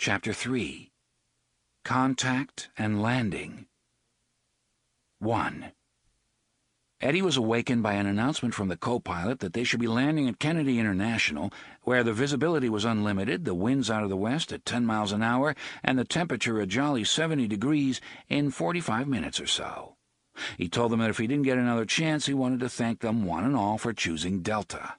Chapter 3. Contact and Landing. 1. Eddie was awakened by an announcement from the co-pilot that they should be landing at Kennedy International, where the visibility was unlimited, the winds out of the west at 10 miles an hour, and the temperature a jolly 70 degrees in 45 minutes or so. He told them that if he didn't get another chance, he wanted to thank them one and all for choosing Delta.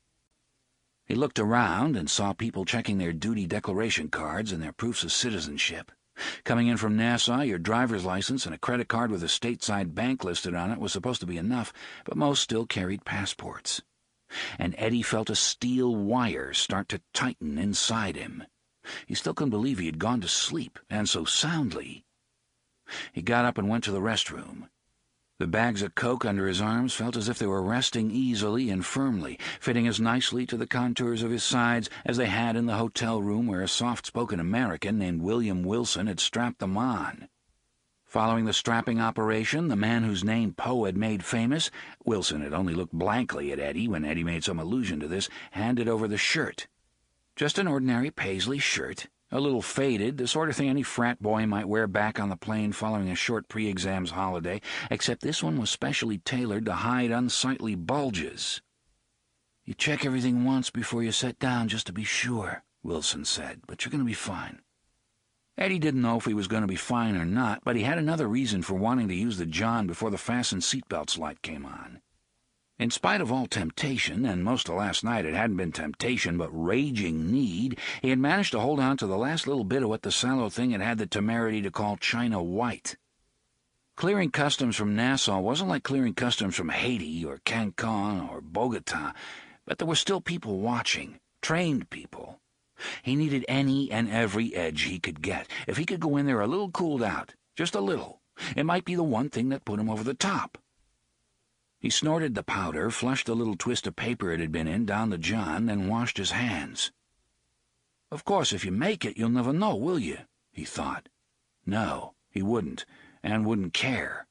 He looked around and saw people checking their duty declaration cards and their proofs of citizenship. Coming in from Nassau, your driver's license and a credit card with a stateside bank listed on it was supposed to be enough, but most still carried passports. And Eddie felt a steel wire start to tighten inside him. He still couldn't believe he had gone to sleep, and so soundly. He got up and went to the restroom. The bags of coke under his arms felt as if they were resting easily and firmly, fitting as nicely to the contours of his sides as they had in the hotel room where a soft-spoken American named William Wilson had strapped them on. Following the strapping operation, the man whose name Poe had made famous, Wilson had only looked blankly at Eddie when Eddie made some allusion to this, handed over the shirt. Just an ordinary Paisley shirt, a little faded, the sort of thing any frat boy might wear back on the plane following a short pre-exams holiday, except this one was specially tailored to hide unsightly bulges. "You check everything once before you sit down just to be sure," Wilson said, "but you're going to be fine." Eddie didn't know if he was going to be fine or not, but he had another reason for wanting to use the John before the fasten seatbelts light came on. In spite of all temptation, and most of last night it hadn't been temptation but raging need, he had managed to hold on to the last little bit of what the sallow thing had had the temerity to call China White. Clearing customs from Nassau wasn't like clearing customs from Haiti or Cancun or Bogota, but there were still people watching, trained people. He needed any and every edge he could get. If he could go in there a little cooled out, just a little, it might be the one thing that put him over the top. He snorted the powder, flushed the little twist of paper it had been in down the John, then washed his hands. "Of course, if you make it, you'll never know, will you?" he thought. No, he wouldn't, and wouldn't care.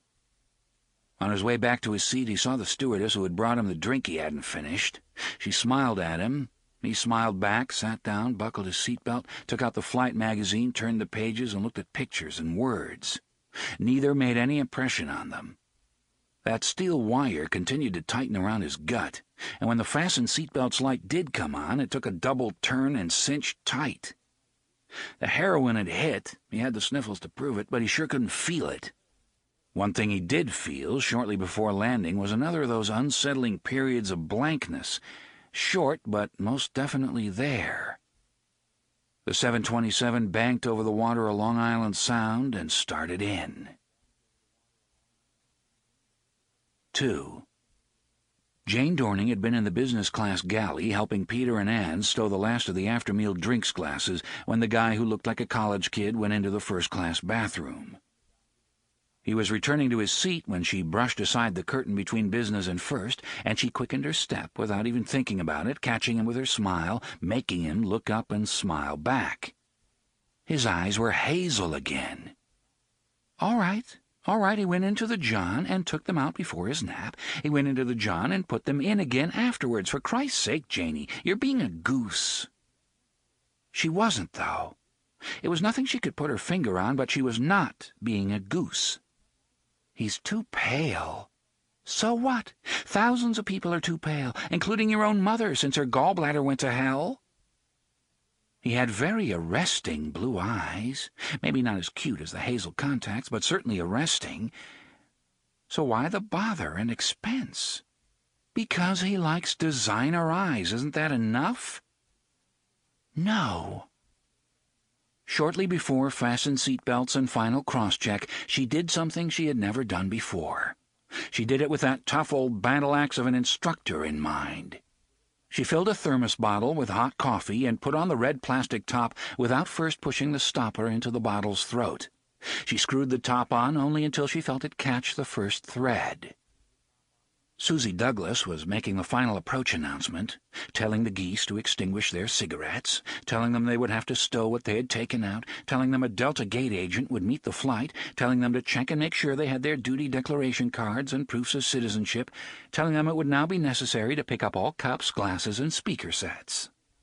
On his way back to his seat, he saw the stewardess who had brought him the drink he hadn't finished. She smiled at him. He smiled back, sat down, buckled his seatbelt, took out the flight magazine, turned the pages, and looked at pictures and words. Neither made any impression on them. That steel wire continued to tighten around his gut, and when the fasten seatbelts light did come on, it took a double turn and cinched tight. The heroin had hit. He had the sniffles to prove it, but he sure couldn't feel it. One thing he did feel shortly before landing was another of those unsettling periods of blankness, short but most definitely there. The 727 banked over the water of Long Island Sound and started in. 2. Jane Dorning had been in the business-class galley helping Peter and Anne stow the last of the after-meal drinks glasses when the guy who looked like a college kid went into the first-class bathroom. He was returning to his seat when she brushed aside the curtain between business and first, and she quickened her step without even thinking about it, catching him with her smile, making him look up and smile back. His eyes were hazel again. All right, he went into the John and took them out before his nap. He went into the John and put them in again afterwards. For Christ's sake, Janie, you're being a goose. She wasn't, though. It was nothing she could put her finger on, but she was not being a goose. He's too pale. So what? Thousands of people are too pale, including your own mother, since her gallbladder went to hell. He had very arresting blue eyes, maybe not as cute as the hazel contacts, but certainly arresting. So why the bother and expense? Because he likes designer eyes, isn't that enough? No. Shortly before fasten seatbelts and final cross-check, she did something she had never done before. She did it with that tough old battle-axe of an instructor in mind. She filled a thermos bottle with hot coffee and put on the red plastic top without first pushing the stopper into the bottle's throat. She screwed the top on only until she felt it catch the first thread. Susie Douglas was making the final approach announcement, telling the geese to extinguish their cigarettes, telling them they would have to stow what they had taken out, telling them a Delta Gate agent would meet the flight, telling them to check and make sure they had their duty declaration cards and proofs of citizenship, telling them it would now be necessary to pick up all cups, glasses, and speaker sets.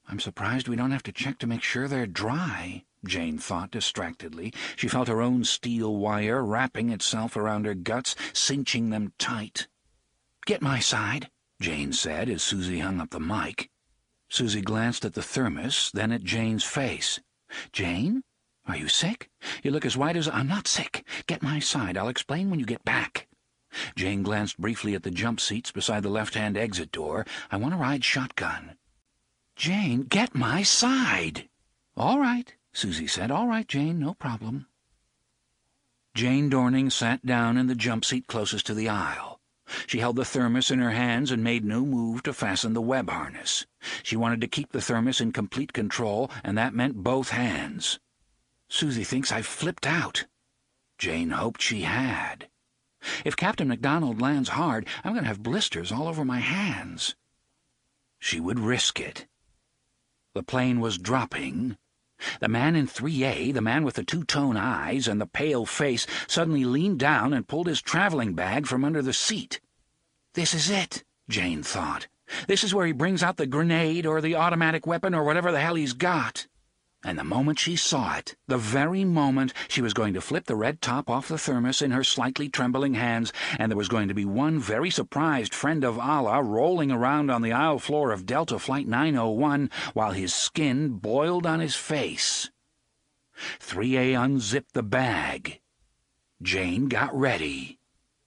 I'm surprised we don't have to check to make sure they're dry, Jane thought distractedly. She felt her own steel wire wrapping itself around her guts, cinching them tight. "Get my side," Jane said as Susie hung up the mic. Susie glanced at the thermos, then at Jane's face. "Jane? Are you sick? You look as white as—" "I'm not sick. Get my side. I'll explain when you get back." Jane glanced briefly at the jump seats beside the left-hand exit door. "I want to ride shotgun." "Jane, get my side." "All right," Susie said. "All right, Jane, no problem." Jane Dorning sat down in the jump seat closest to the aisle. She held the thermos in her hands and made no move to fasten the web harness. She wanted to keep the thermos in complete control, and that meant both hands. "Susie thinks I've flipped out." Jane hoped she had. "If Captain MacDonald lands hard, I'm going to have blisters all over my hands." She would risk it. The plane was dropping. The man in 3A, the man with the two-tone eyes and the pale face, suddenly leaned down and pulled his traveling bag from under the seat. "This is it," Jane thought. "This is where he brings out the grenade or the automatic weapon or whatever the hell he's got." And the moment she saw it, the very moment, she was going to flip the red top off the thermos in her slightly trembling hands, and there was going to be one very surprised friend of Allah rolling around on the aisle floor of Delta Flight 901 while his skin boiled on his face. 3A unzipped the bag. Jane got ready.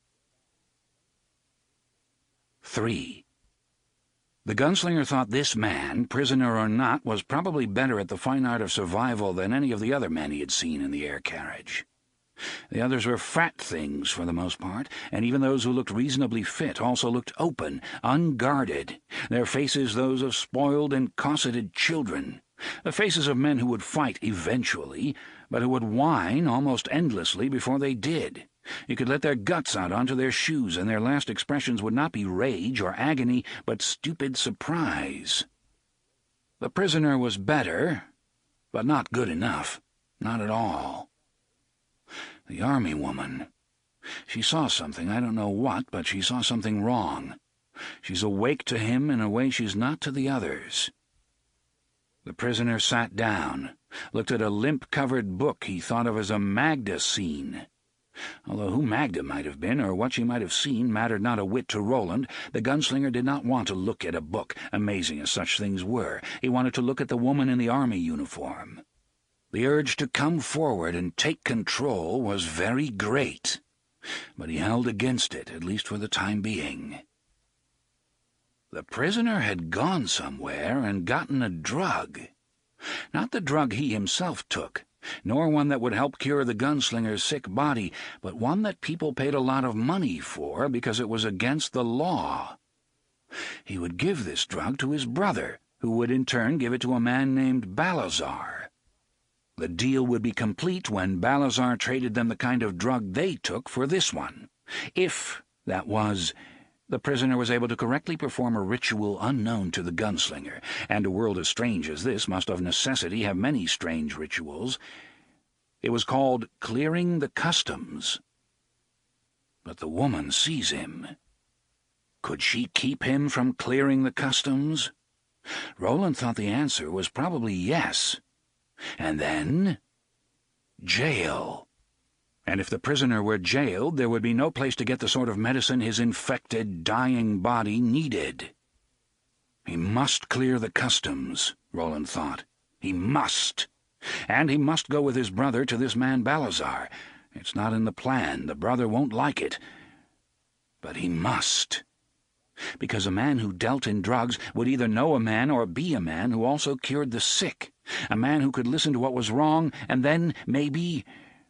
3. The gunslinger thought this man, prisoner or not, was probably better at the fine art of survival than any of the other men he had seen in the air carriage. The others were fat things for the most part, and even those who looked reasonably fit also looked open, unguarded, their faces those of spoiled and cosseted children, the faces of men who would fight eventually, but who would whine almost endlessly before they did. You could let their guts out onto their shoes, and their last expressions would not be rage or agony, but stupid surprise. The prisoner was better, but not good enough. Not at all. The army woman. She saw something, I don't know what, but she saw something wrong. She's awake to him in a way she's not to the others. The prisoner sat down, looked at a limp-covered book he thought of as a Magda scene. Although who Magda might have been, or what she might have seen, mattered not a whit to Roland, the gunslinger did not want to look at a book, amazing as such things were. He wanted to look at the woman in the army uniform. The urge to come forward and take control was very great, but he held against it, at least for the time being. The prisoner had gone somewhere and gotten a drug. Not the drug he himself took, nor one that would help cure the gunslinger's sick body, but one that people paid a lot of money for because it was against the law. He would give this drug to his brother, who would in turn give it to a man named Balazar. The deal would be complete when Balazar traded them the kind of drug they took for this one. If, that was, the prisoner was able to correctly perform a ritual unknown to the gunslinger, and a world as strange as this must of necessity have many strange rituals. It was called clearing the customs. But the woman sees him. Could she keep him from clearing the customs? Roland thought the answer was probably yes. And then, jail. And if the prisoner were jailed, there would be no place to get the sort of medicine his infected, dying body needed. He must clear the customs, Roland thought. He must. And he must go with his brother to this man Balazar. It's not in the plan. The brother won't like it. But he must. Because a man who dealt in drugs would either know a man or be a man who also cured the sick. A man who could listen to what was wrong and then, maybe...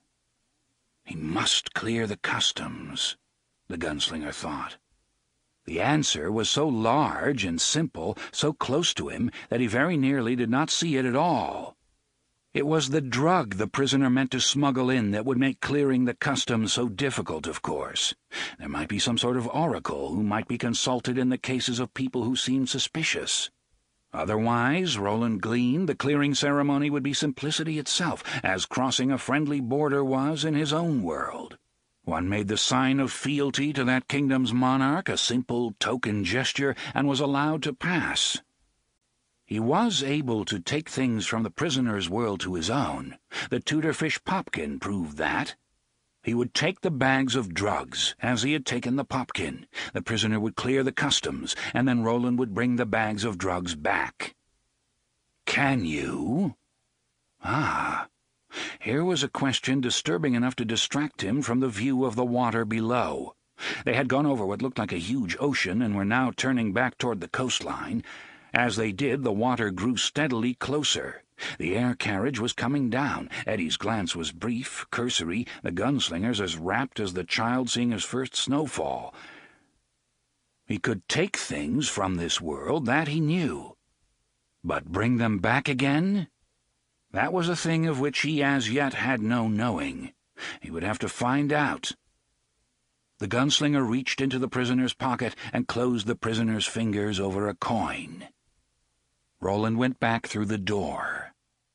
He must clear the customs, the gunslinger thought. The answer was so large and simple, so close to him, that he very nearly did not see it at all. It was the drug the prisoner meant to smuggle in that would make clearing the customs so difficult, of course. There might be some sort of oracle who might be consulted in the cases of people who seemed suspicious. Otherwise, Roland gleaned, the clearing ceremony would be simplicity itself, as crossing a friendly border was in his own world. One made the sign of fealty to that kingdom's monarch, a simple token gesture, and was allowed to pass. He was able to take things from the prisoner's world to his own. The Tudorfish Popkin proved that. He would take the bags of drugs, as he had taken the Popkin. The prisoner would clear the customs, and then Roland would bring the bags of drugs back. Can you? Ah, here was a question disturbing enough to distract him from the view of the water below. They had gone over what looked like a huge ocean and were now turning back toward the coastline. As they did, the water grew steadily closer. The air carriage was coming down. Eddie's glance was brief, cursory, the gunslinger's as rapt as the child seeing his first snowfall. He could take things from this world, that he knew. But bring them back again? That was a thing of which he as yet had no knowing. He would have to find out. The gunslinger reached into the prisoner's pocket and closed the prisoner's fingers over a coin. Roland went back through the door.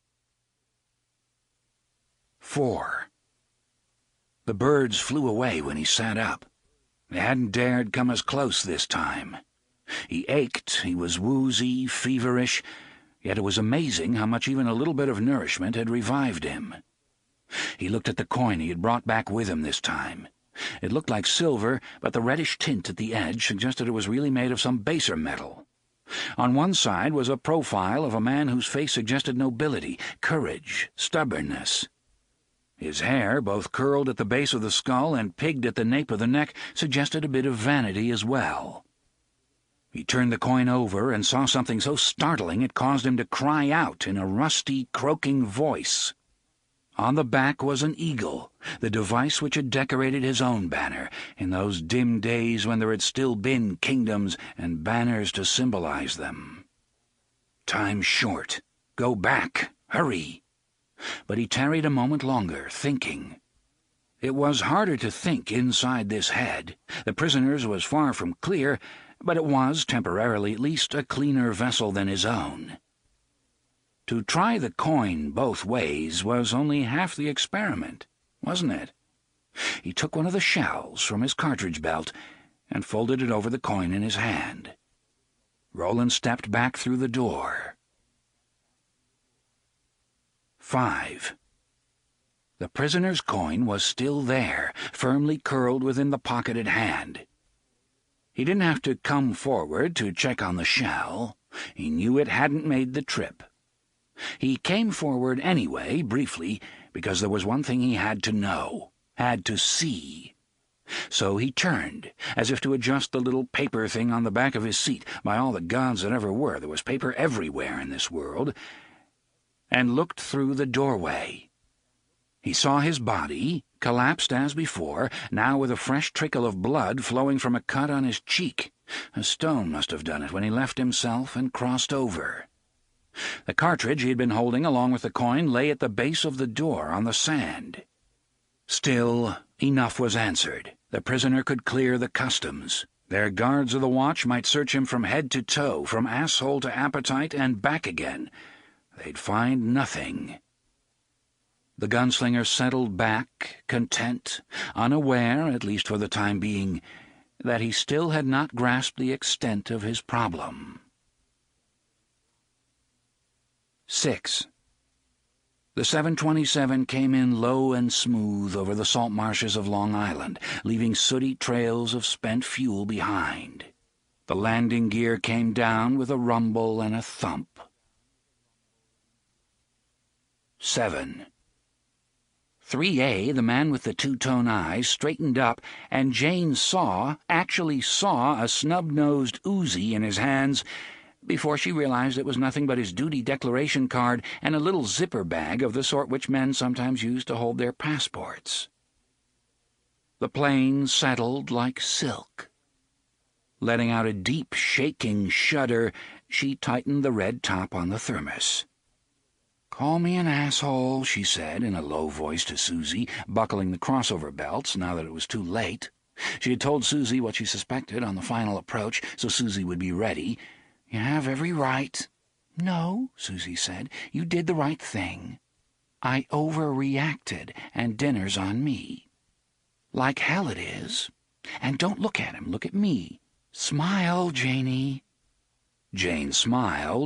4. The birds flew away when he sat up. They hadn't dared come as close this time. He ached, he was woozy, feverish, yet it was amazing how much even a little bit of nourishment had revived him. He looked at the coin he had brought back with him this time. It looked like silver, but the reddish tint at the edge suggested it was really made of some baser metal. On one side was a profile of a man whose face suggested nobility, courage, stubbornness. His hair, both curled at the base of the skull and pigged at the nape of the neck, suggested a bit of vanity as well. He turned the coin over and saw something so startling it caused him to cry out in a rusty, croaking voice. On the back was an eagle, the device which had decorated his own banner, in those dim days when there had still been kingdoms and banners to symbolize them. Time's short. Go back. Hurry. But he tarried a moment longer, thinking. It was harder to think inside this head. The prisoner's was far from clear, but it was, temporarily at least, a cleaner vessel than his own. To try the coin both ways was only half the experiment, wasn't it? He took one of the shells from his cartridge belt and folded it over the coin in his hand. Roland stepped back through the door. 5. The prisoner's coin was still there, firmly curled within the pocketed hand. He didn't have to come forward to check on the shell. He knew it hadn't made the trip. He came forward anyway, briefly, because there was one thing he had to know, had to see. So he turned, as if to adjust the little paper thing on the back of his seat. By all the gods that ever were, there was paper everywhere in this world, and looked through the doorway. He saw his body, collapsed as before, now with a fresh trickle of blood flowing from a cut on his cheek. A stone must have done it when he left himself and crossed over. The cartridge he had been holding along with the coin lay at the base of the door on the sand. Still, enough was answered. The prisoner could clear the customs. Their guards of the watch might search him from head to toe, from asshole to appetite and back again. They'd find nothing. The gunslinger settled back, content, unaware, at least for the time being, that he still had not grasped the extent of his problem. 6. The 727 came in low and smooth over the salt marshes of Long Island, leaving sooty trails of spent fuel behind. The landing gear came down with a rumble and a thump. 7. 3A, the man with the two-tone eyes, straightened up, and Jane actually saw a snub-nosed Uzi in his hands before she realized it was nothing but his duty declaration card and a little zipper bag of the sort which men sometimes use to hold their passports. The plane settled like silk. Letting out a deep, shaking shudder, she tightened the red top on the thermos. "Call me an asshole," she said in a low voice to Susie, buckling the crossover belts now that it was too late. She had told Susie what she suspected on the final approach, so Susie would be ready. "You have every right." "No," Susie said, "you did the right thing. I overreacted, and dinner's on me." "Like hell it is. And don't look at him, look at me. Smile, Janie." Jane smiled,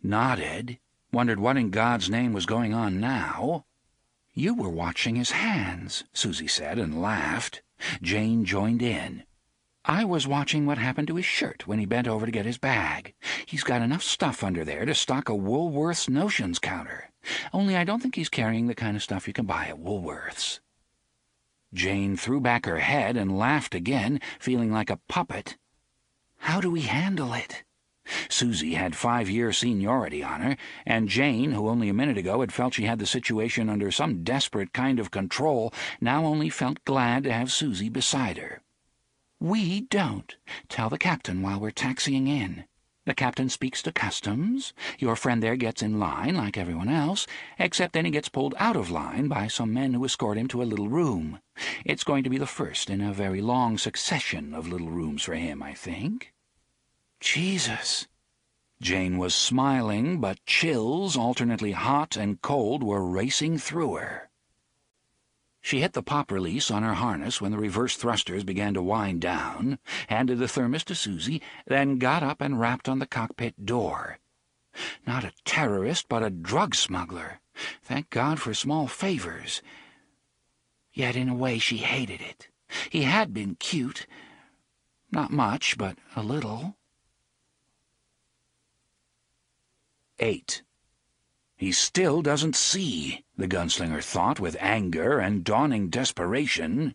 nodded, wondered what in God's name was going on now. "You were watching his hands," Susie said, and laughed. Jane joined in. "I was watching what happened to his shirt when he bent over to get his bag. He's got enough stuff under there to stock a Woolworth's notions counter. Only I don't think he's carrying the kind of stuff you can buy at Woolworth's." Jane threw back her head and laughed again, feeling like a puppet. "How do we handle it?" Susie had 5-year seniority on her, and Jane, who only a minute ago had felt she had the situation under some desperate kind of control, now only felt glad to have Susie beside her. "We don't tell the captain while we're taxiing in. The captain speaks to customs. Your friend there gets in line like everyone else, except then he gets pulled out of line by some men who escort him to a little room. It's going to be the first in a very long succession of little rooms for him, I think." "Jesus!" Jane was smiling, but chills, alternately hot and cold, were racing through her. She hit the pop release on her harness when the reverse thrusters began to wind down, handed the thermos to Susie, then got up and rapped on the cockpit door. Not a terrorist, but a drug smuggler. Thank God for small favors. Yet in a way she hated it. He had been cute. Not much, but a little. 8. He still doesn't see, the gunslinger thought with anger and dawning desperation.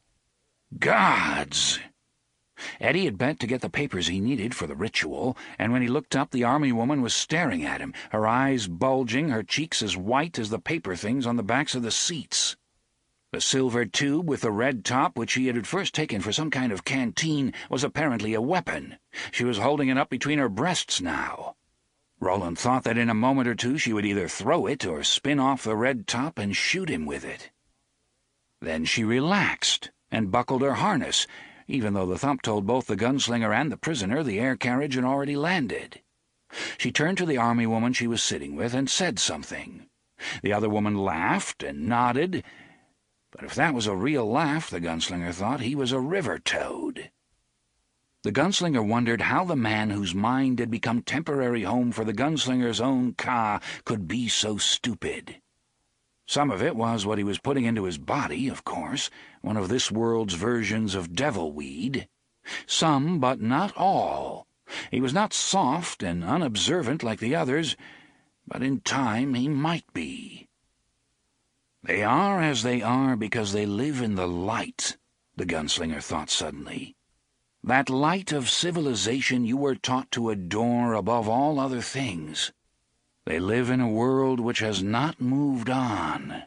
Gods! Eddie had bent to get the papers he needed for the ritual, and when he looked up, the army woman was staring at him, her eyes bulging, her cheeks as white as the paper things on the backs of the seats. The silver tube with the red top, which he had at first taken for some kind of canteen, was apparently a weapon. She was holding it up between her breasts now. Roland thought that in a moment or two she would either throw it or spin off the red top and shoot him with it. Then she relaxed and buckled her harness, even though the thump told both the gunslinger and the prisoner the air carriage had already landed. She turned to the army woman she was sitting with and said something. The other woman laughed and nodded, but if that was a real laugh, the gunslinger thought, he was a river toad. The gunslinger wondered how the man whose mind had become temporary home for the gunslinger's own Ka could be so stupid. Some of it was what he was putting into his body, of course, one of this world's versions of devilweed. Some, but not all. He was not soft and unobservant like the others, but in time he might be. They are as they are because they live in the light, the gunslinger thought suddenly. That light of civilization you were taught to adore above all other things. They live in a world which has not moved on.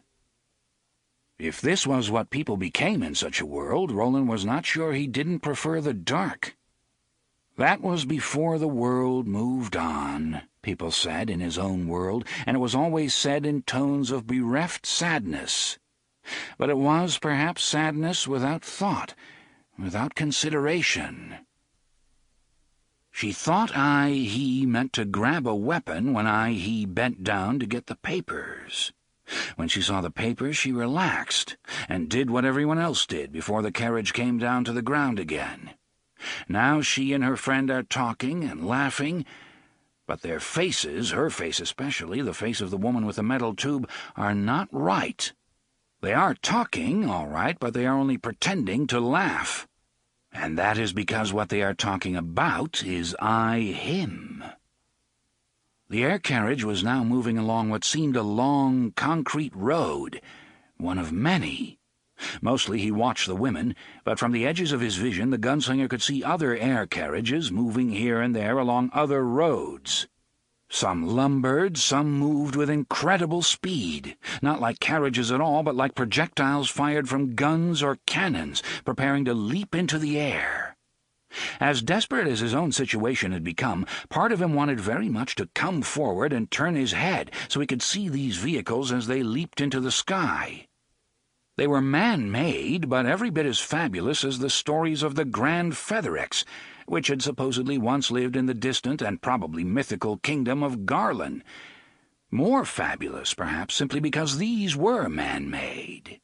If this was what people became in such a world, Roland was not sure he didn't prefer the dark. That was before the world moved on, people said in his own world, and it was always said in tones of bereft sadness. But it was perhaps sadness without thought, without consideration. She thought he meant to grab a weapon when he bent down to get the papers. When she saw the papers, she relaxed and did what everyone else did before the carriage came down to the ground again. Now she and her friend are talking and laughing, but their faces, her face especially, the face of the woman with the metal tube, are not right. They are talking, all right, but they are only pretending to laugh. And that is because what they are talking about is him. The air carriage was now moving along what seemed a long, concrete road, one of many. Mostly he watched the women, but from the edges of his vision the gunslinger could see other air carriages moving here and there along other roads. Some lumbered, some moved with incredible speed, not like carriages at all, but like projectiles fired from guns or cannons, preparing to leap into the air. As desperate as his own situation had become, part of him wanted very much to come forward and turn his head so he could see these vehicles as they leaped into the sky. They were man-made, but every bit as fabulous as the stories of the Grand Featherex, which had supposedly once lived in the distant and probably mythical kingdom of Garland. More fabulous, perhaps, simply because these were man-made.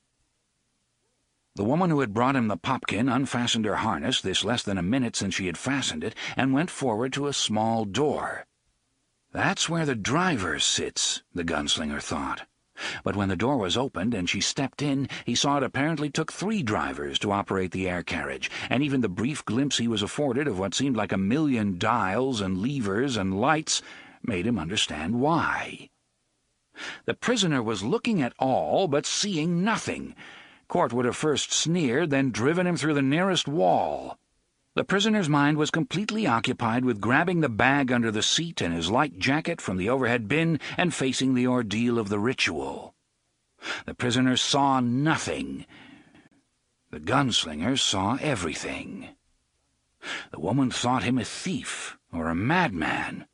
The woman who had brought him the popkin unfastened her harness, this less than a minute since she had fastened it, and went forward to a small door. That's where the driver sits, the gunslinger thought. But when the door was opened and she stepped in, he saw it apparently took 3 drivers to operate the air carriage, and even the brief glimpse he was afforded of what seemed like 1,000,000 dials and levers and lights made him understand why. The prisoner was looking at all but seeing nothing. Court would have first sneered, then driven him through the nearest wall. The prisoner's mind was completely occupied with grabbing the bag under the seat and his light jacket from the overhead bin and facing the ordeal of the ritual. The prisoner saw nothing. The gunslinger saw everything. The woman thought him a thief or a madman.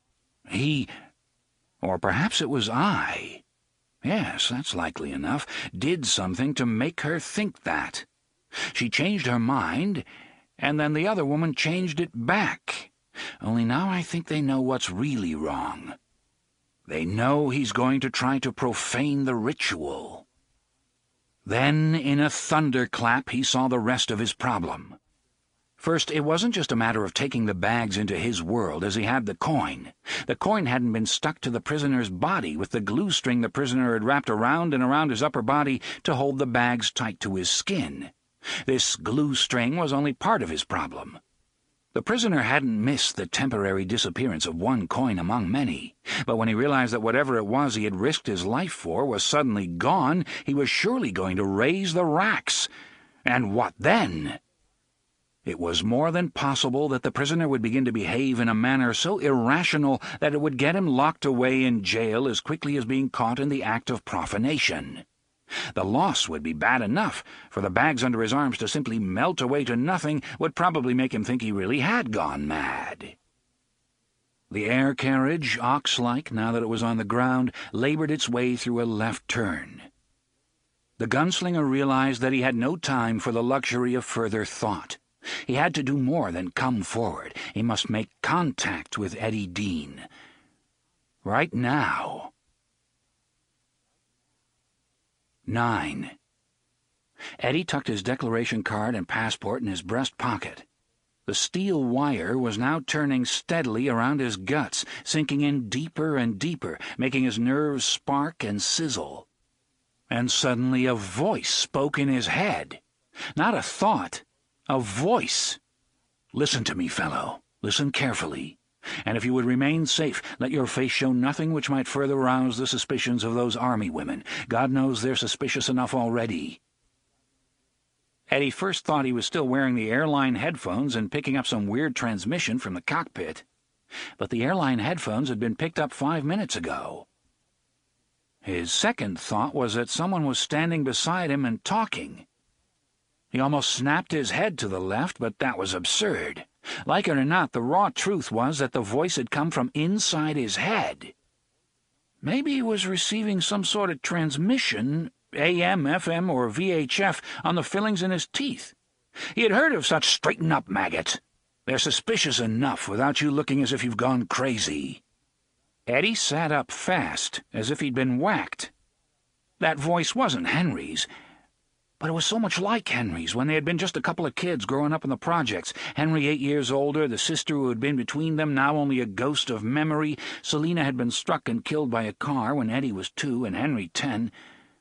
Or perhaps it was I. Yes, that's likely enough, did something to make her think that. She changed her mind, and then the other woman changed it back. Only now I think they know what's really wrong. They know he's going to try to profane the ritual. Then, in a thunderclap, he saw the rest of his problem. First, it wasn't just a matter of taking the bags into his world as he had the coin. The coin hadn't been stuck to the prisoner's body with the glue string the prisoner had wrapped around and around his upper body to hold the bags tight to his skin. This glue string was only part of his problem. The prisoner hadn't missed the temporary disappearance of 1 coin among many, but when he realized that whatever it was he had risked his life for was suddenly gone, he was surely going to raise the racks. And what then? It was more than possible that the prisoner would begin to behave in a manner so irrational that it would get him locked away in jail as quickly as being caught in the act of profanation. The loss would be bad enough, for the bags under his arms to simply melt away to nothing would probably make him think he really had gone mad. The air carriage, ox-like now that it was on the ground, labored its way through a left turn. The gunslinger realized that he had no time for the luxury of further thought. He had to do more than come forward. He must make contact with Eddie Dean. Right now. 9. Eddie tucked his declaration card and passport in his breast pocket. The steel wire was now turning steadily around his guts, sinking in deeper and deeper, making his nerves spark and sizzle. And suddenly a voice spoke in his head. Not a thought, a voice. "Listen to me, fellow. Listen carefully. And if you would remain safe, let your face show nothing which might further rouse the suspicions of those army women. God knows they're suspicious enough already." Eddie first thought he was still wearing the airline headphones and picking up some weird transmission from the cockpit. But the airline headphones had been picked up 5 minutes ago. His second thought was that someone was standing beside him and talking. He almost snapped his head to the left, but that was absurd. Like it or not, the raw truth was that the voice had come from inside his head. Maybe he was receiving some sort of transmission, AM, FM, or VHF, on the fillings in his teeth. He had heard of such straighten-up maggots. They're suspicious enough without you looking as if you've gone crazy. Eddie sat up fast, as if he'd been whacked. That voice wasn't Henry's. But it was so much like Henry's when they had been just a couple of kids growing up in the projects. Henry 8 years older, the sister who had been between them now only a ghost of memory. Selina had been struck and killed by a car when Eddie was 2 and Henry 10.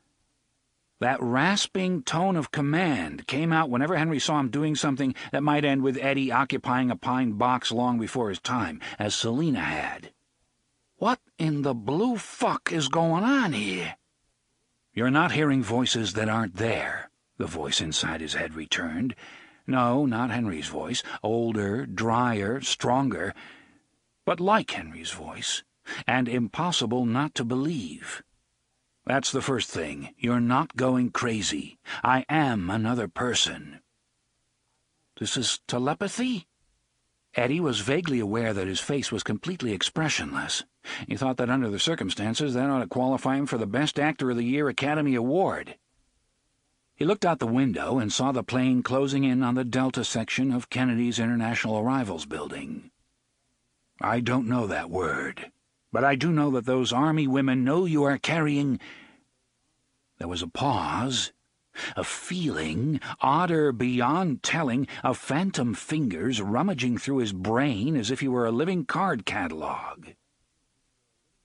That rasping tone of command came out whenever Henry saw him doing something that might end with Eddie occupying a pine box long before his time, as Selina had. What in the blue fuck is going on here? "You're not hearing voices that aren't there," the voice inside his head returned. No, not Henry's voice. Older, drier, stronger. But like Henry's voice, and impossible not to believe. "That's the first thing. You're not going crazy. I am another person." This is telepathy? Eddie was vaguely aware that his face was completely expressionless. He thought that under the circumstances that ought to qualify him for the Best Actor of the Year Academy Award. He looked out the window and saw the plane closing in on the Delta section of Kennedy's International Arrivals Building. "I don't know that word, but I do know that those army women know you are carrying—" There was a pause. A feeling, odder beyond telling, of phantom fingers rummaging through his brain as if he were a living card catalog.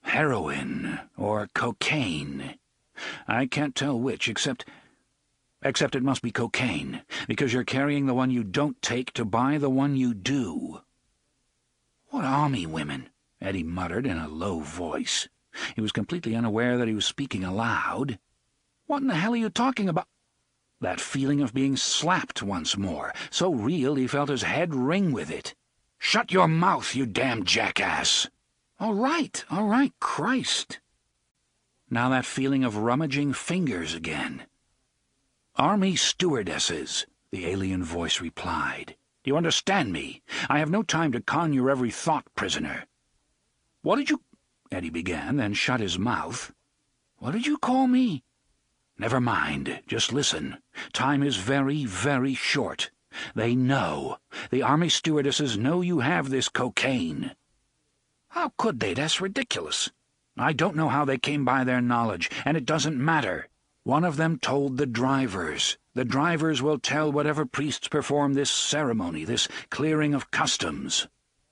heroin or cocaine. I can't tell which, except it must be cocaine, because you're carrying the one you don't take to buy the one you do." "What army women?" Eddie muttered in a low voice. He was completely unaware that he was speaking aloud. "What in the hell are you talking about?" That feeling of being slapped once more, so real he felt his head ring with it. "Shut your mouth, you damn jackass!" All right, Christ." Now that feeling of rummaging fingers again. "Army stewardesses," the alien voice replied. "Do you understand me? I have no time to con your every thought prisoner." "What did you—" Eddie began, then shut his mouth. "What did you call me?" "Never mind. Just listen. Time is very, very short. They know. The Army stewardesses know you have this cocaine." "How could they? That's ridiculous." "I don't know how they came by their knowledge, and it doesn't matter. One of them told the drivers. The drivers will tell whatever priests perform this ceremony, this clearing of customs."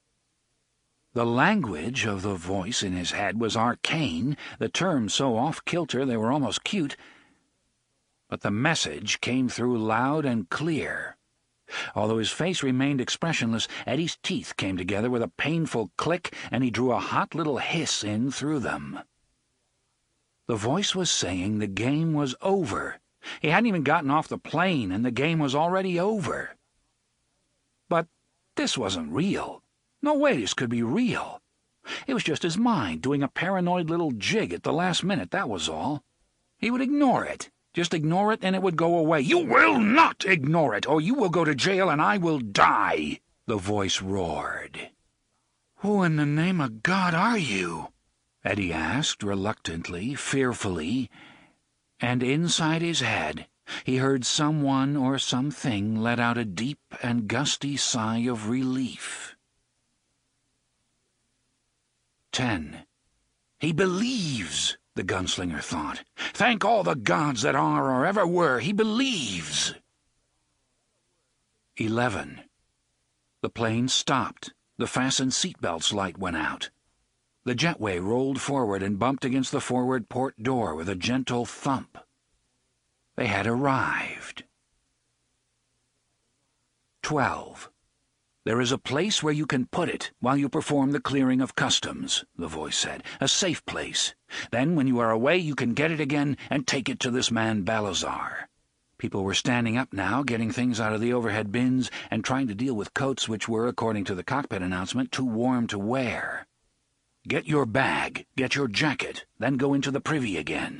The language of the voice in his head was arcane, the terms so off-kilter they were almost cute, but the message came through loud and clear. Although his face remained expressionless, Eddie's teeth came together with a painful click, and he drew a hot little hiss in through them. The voice was saying the game was over. He hadn't even gotten off the plane, and the game was already over. But this wasn't real. No way this could be real. It was just his mind doing a paranoid little jig at the last minute, that was all. He would ignore it. Just ignore it and it would go away. "You will not ignore it, or you will go to jail and I will die," the voice roared. "Who in the name of God are you?" Eddie asked reluctantly, fearfully, and inside his head he heard someone or something let out a deep and gusty sigh of relief. 10. He believes, the gunslinger thought. Thank all the gods that are or ever were, he believes. 11. The plane stopped. The fastened seatbelts light went out. The jetway rolled forward and bumped against the forward port door with a gentle thump. They had arrived. 12. There is a place where you can put it while you perform the clearing of customs, the voice said. A safe place. Then, when you are away, you can get it again and take it to this man Balazar. People were standing up now, getting things out of the overhead bins and trying to deal with coats which were, according to the cockpit announcement, too warm to wear. Get your bag, get your jacket, then go into the privy again.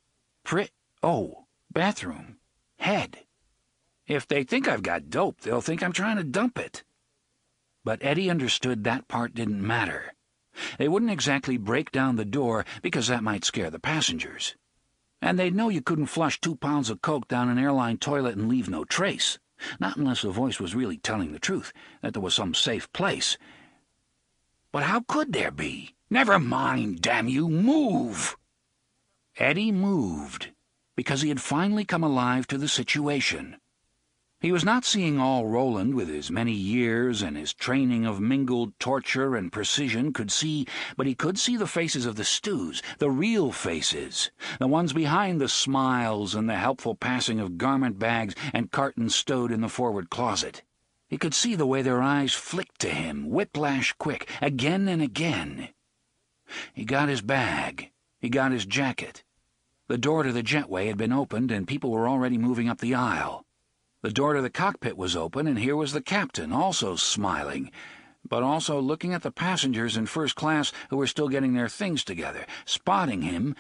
Bathroom. Head. If they think I've got dope, they'll think I'm trying to dump it. But Eddie understood that part didn't matter. They wouldn't exactly break down the door because that might scare the passengers. And they'd know you couldn't flush 2 pounds of coke down an airline toilet and leave no trace. Not unless the voice was really telling the truth, that there was some safe place. But how could there be? Never mind, damn you, move! Eddie moved, because he had finally come alive to the situation. He was not seeing all Roland with his many years and his training of mingled torture and precision could see, but he could see the faces of the stews, the real faces, the ones behind the smiles and the helpful passing of garment bags and cartons stowed in the forward closet. He could see the way their eyes flicked to him, whiplash quick, again and again. He got his bag. He got his jacket. The door to the jetway had been opened and people were already moving up the aisle. The door to the cockpit was open, and here was the captain, also smiling, but also looking at the passengers in first class who were still getting their things together, spotting him.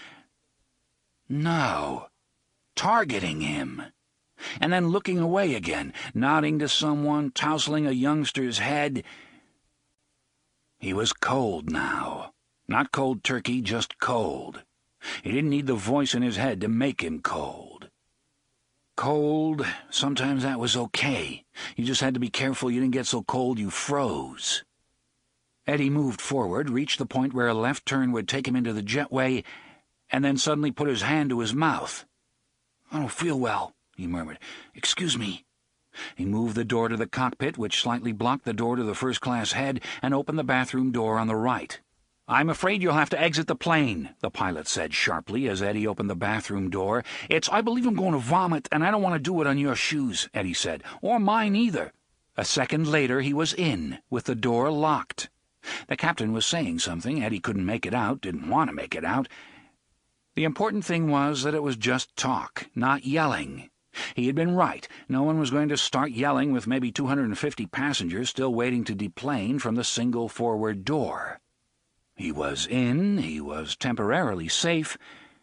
No, targeting him. And then looking away again, nodding to someone, tousling a youngster's head. He was cold now. Not cold turkey, just cold. He didn't need the voice in his head to make him cold. Cold, sometimes that was okay. You just had to be careful you didn't get so cold you froze. Eddie moved forward, reached the point where a left turn would take him into the jetway, and then suddenly put his hand to his mouth. "I don't feel well," he murmured. "Excuse me." He moved the door to the cockpit, which slightly blocked the door to the first-class head, and opened the bathroom door on the right. "I'm afraid you'll have to exit the plane," the pilot said sharply as Eddie opened the bathroom door. "I believe I'm going to vomit, and I don't want to do it on your shoes," Eddie said. "Or mine either." A second later he was in, with the door locked. The captain was saying something. Eddie couldn't make it out, didn't want to make it out. The important thing was that it was just talk, not yelling. He had been right. No one was going to start yelling with maybe 250 passengers still waiting to deplane from the single forward door. He was in, he was temporarily safe,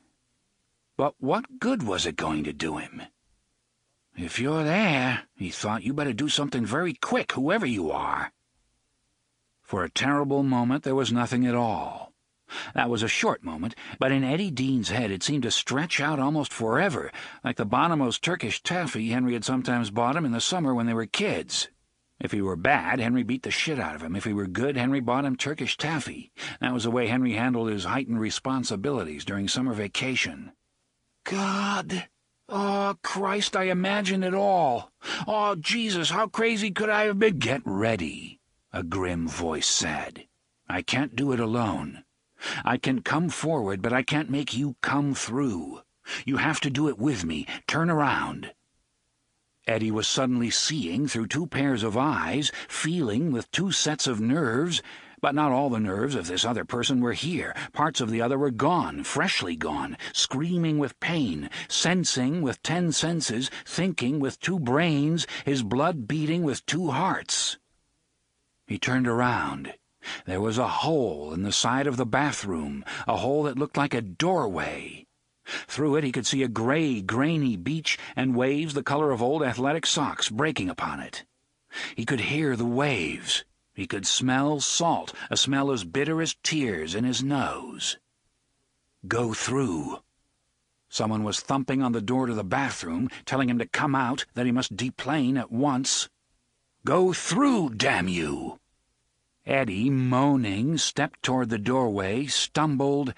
but what good was it going to do him? "If you're there," he thought, "you better do something very quick, whoever you are." For a terrible moment there was nothing at all. That was a short moment, but in Eddie Dean's head it seemed to stretch out almost forever, like the bottomless Turkish taffy Henry had sometimes bought him in the summer when they were kids. If he were bad, Henry beat the shit out of him. If he were good, Henry bought him Turkish taffy. That was the way Henry handled his heightened responsibilities during summer vacation. God! Oh, Christ, I imagined it all. Oh, Jesus, how crazy could I have been? "Get ready," a grim voice said. "I can't do it alone. I can come forward, but I can't make you come through. You have to do it with me. Turn around." Eddie was suddenly seeing through two pairs of eyes, feeling with two sets of nerves, but not all the nerves of this other person were here. Parts of the other were gone, freshly gone, screaming with pain, sensing with 10 senses, thinking with 2 brains, his blood beating with 2 hearts. He turned around. There was a hole in the side of the bathroom, a hole that looked like a doorway. Through it he could see a gray, grainy beach and waves the color of old athletic socks breaking upon it. He could hear the waves. He could smell salt, a smell as bitter as tears, in his nose. Go through. Someone was thumping on the door to the bathroom, telling him to come out, that he must deplane at once. Go through, damn you! Eddie, moaning, stepped toward the doorway, stumbled,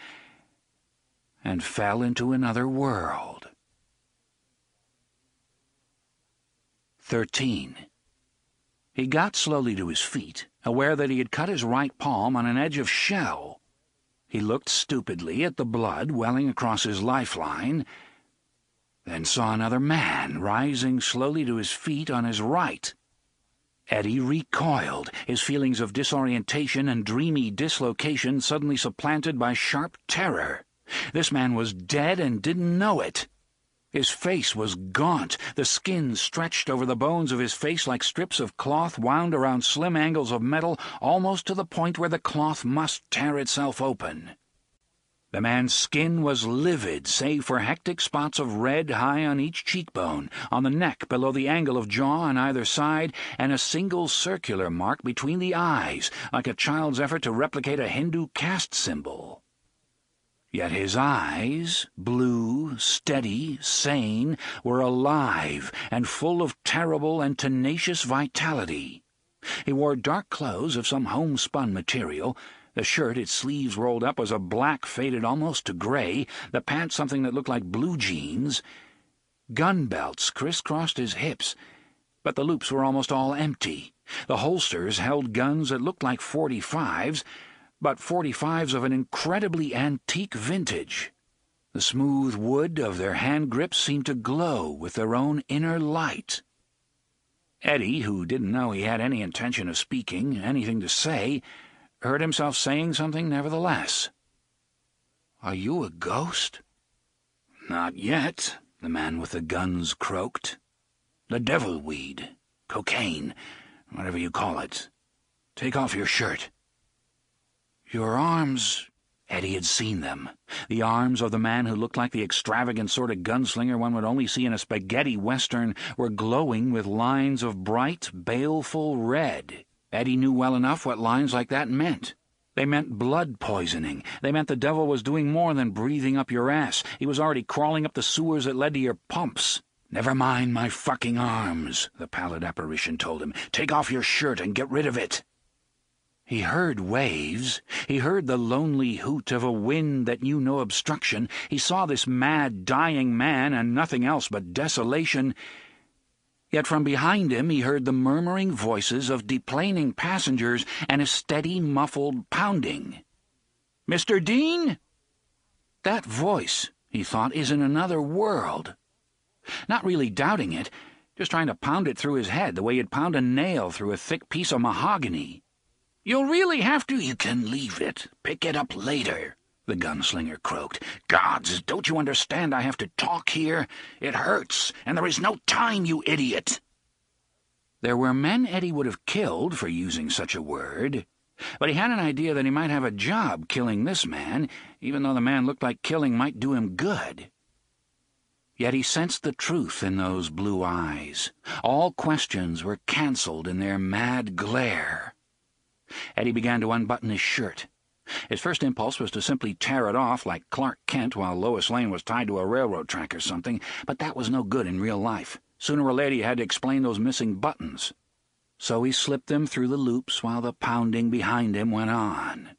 and fell into another world. 13. He got slowly to his feet, aware that he had cut his right palm on an edge of shell. He looked stupidly at the blood welling across his lifeline, then saw another man rising slowly to his feet on his right. Eddie recoiled, his feelings of disorientation and dreamy dislocation suddenly supplanted by sharp terror. This man was dead and didn't know it. His face was gaunt, the skin stretched over the bones of his face like strips of cloth wound around slim angles of metal, almost to the point where the cloth must tear itself open. The man's skin was livid, save for hectic spots of red high on each cheekbone, on the neck below the angle of jaw on either side, and a single circular mark between the eyes, like a child's effort to replicate a Hindu caste symbol. Yet his eyes, blue, steady, sane, were alive and full of terrible and tenacious vitality. He wore dark clothes of some homespun material. The shirt, its sleeves rolled up, was a black faded almost to gray, the pants something that looked like blue jeans. Gun belts crisscrossed his hips, but the loops were almost all empty. The holsters held guns that looked like .45s, but .45s of an incredibly antique vintage. The smooth wood of their hand grips seemed to glow with their own inner light. Eddie, who didn't know he had any intention of speaking, anything to say, heard himself saying something nevertheless. "Are you a ghost?" "Not yet," the man with the guns croaked. "The devil weed, cocaine, whatever you call it. Take off your shirt." "Your arms—" Eddie had seen them. The arms of the man who looked like the extravagant sort of gunslinger one would only see in a spaghetti western were glowing with lines of bright, baleful red. Eddie knew well enough what lines like that meant. They meant blood poisoning. They meant the devil was doing more than breathing up your ass. He was already crawling up the sewers that led to your pumps. "Never mind my fucking arms," the pallid apparition told him. "Take off your shirt and get rid of it." He heard waves. He heard the lonely hoot of a wind that knew no obstruction. He saw this mad, dying man and nothing else but desolation. Yet from behind him he heard the murmuring voices of deplaning passengers and a steady, muffled pounding. Mr. Dean? That voice, he thought, is in another world. Not really doubting it, just trying to pound it through his head the way you'd pound a nail through a thick piece of mahogany. "You'll really have to—" "You can leave it. Pick it up later," the gunslinger croaked. "Gods, don't you understand I have to talk here? It hurts, and there is no time, you idiot." There were men Eddie would have killed for using such a word, but he had an idea that he might have a job killing this man, even though the man looked like killing might do him good. Yet he sensed the truth in those blue eyes. All questions were cancelled in their mad glare. Eddie began to unbutton his shirt. His first impulse was to simply tear it off like Clark Kent while Lois Lane was tied to a railroad track or something, but that was no good in real life. Sooner or later he had to explain those missing buttons. So he slipped them through the loops while the pounding behind him went on.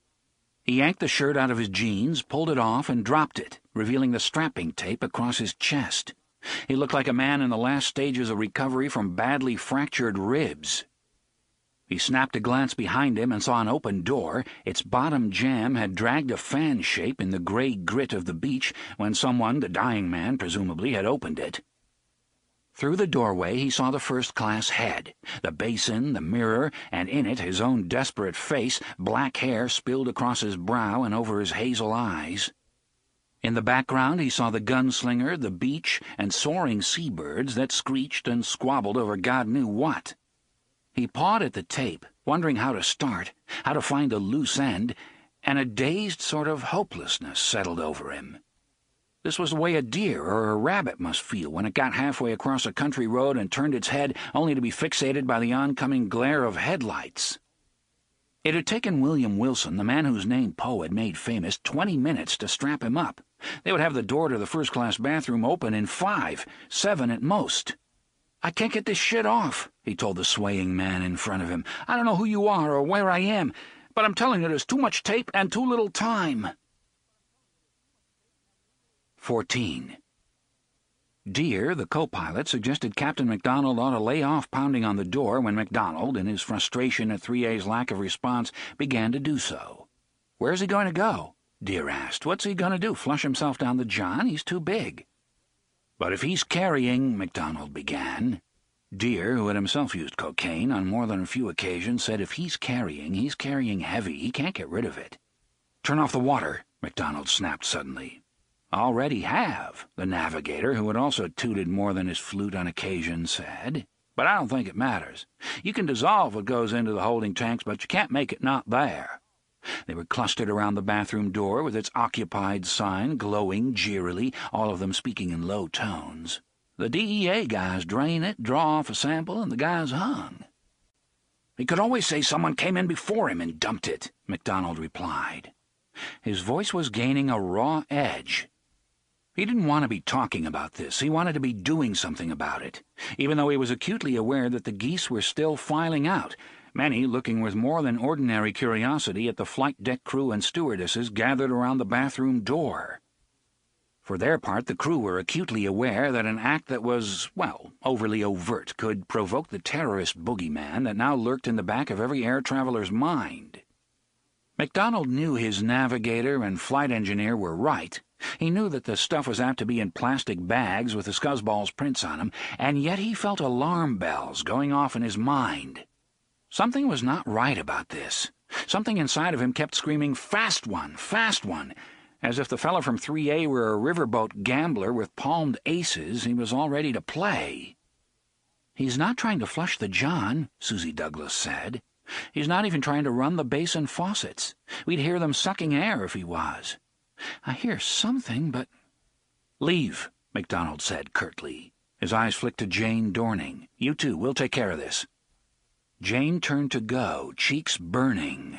He yanked the shirt out of his jeans, pulled it off, and dropped it, revealing the strapping tape across his chest. He looked like a man in the last stages of recovery from badly fractured ribs. He snapped a glance behind him and saw an open door. Its bottom jamb had dragged a fan shape in the gray grit of the beach when someone, the dying man presumably, had opened it. Through the doorway he saw the first-class head, the basin, the mirror, and in it his own desperate face, black hair spilled across his brow and over his hazel eyes. In the background he saw the gunslinger, the beach, and soaring seabirds that screeched and squabbled over God knew what. He pawed at the tape, wondering how to start, how to find a loose end, and a dazed sort of hopelessness settled over him. This was the way a deer or a rabbit must feel when it got halfway across a country road and turned its head only to be fixated by the oncoming glare of headlights. It had taken William Wilson, the man whose name Poe had made famous, 20 minutes to strap him up. They would have the door to the first-class bathroom open in 5, 7 at most. "I can't get this shit off," he told the swaying man in front of him. "I don't know who you are or where I am, but I'm telling you there's too much tape and too little time." 14. Deere, the co-pilot, suggested Captain MacDonald ought to lay off pounding on the door when MacDonald, in his frustration at 3A's lack of response, began to do so. "Where's he going to go?" Deere asked. "What's he going to do, flush himself down the John? He's too big." "But if he's carrying—" MacDonald began. Deere, who had himself used cocaine on more than a few occasions, said if he's carrying heavy. He can't get rid of it. "Turn off the water," MacDonald snapped suddenly. "Already have," the navigator, who had also tooted more than his flute on occasion, said. "But I don't think it matters. You can dissolve what goes into the holding tanks, but you can't make it not there." They were clustered around the bathroom door with its occupied sign glowing jeerily, all of them speaking in low tones. "The DEA guys drain it, draw off a sample, and the guy's hung." "He could always say someone came in before him and dumped it," MacDonald replied. His voice was gaining a raw edge. He didn't want to be talking about this. He wanted to be doing something about it, even though he was acutely aware that the geese were still filing out, many looking with more than ordinary curiosity at the flight deck crew and stewardesses gathered around the bathroom door. For their part, the crew were acutely aware that an act that was, well, overly overt could provoke the terrorist boogeyman that now lurked in the back of every air traveler's mind. MacDonald knew his navigator and flight engineer were right. He knew that the stuff was apt to be in plastic bags with the scuzzball's prints on them, and yet he felt alarm bells going off in his mind. Something was not right about this. Something inside of him kept screaming, "Fast one! Fast one!" As if the fellow from 3A were a riverboat gambler with palmed aces he was all ready to play. "He's not trying to flush the John," Susie Douglas said. "He's not even trying to run the basin faucets. We'd hear them sucking air if he was. I hear something, but—" "Leave," MacDonald said curtly. His eyes flicked to Jane Dorning. "You two, we'll take care of this." Jane turned to go, cheeks burning.